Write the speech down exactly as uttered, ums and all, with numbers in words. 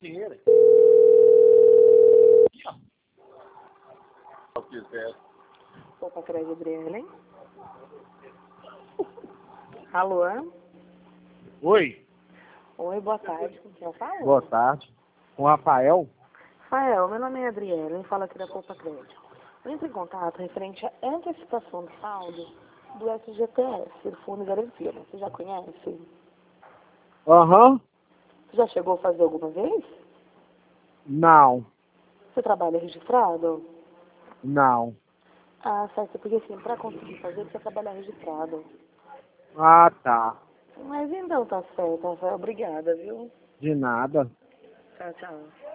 dinheiro. Se quiser. Opa, Crédito Adriane. Alô? Oi, Oi, boa tarde. Com quem eu falo? boa tarde. Com o Rafael? Rafael, meu nome é Adriane, eu falo aqui da Poupa Crédito. Eu entro em contato referente à antecipação do saldo do S G T S, do Fundo de Garantia. Você já conhece? Aham. Você já chegou a fazer alguma vez? Não, Você trabalha registrado? não. Ah, certo, porque assim, para conseguir fazer, precisa trabalhar registrado. Ah, tá. Mas então tá certo, Rafael. Obrigada, viu? De nada. Tchau, tchau.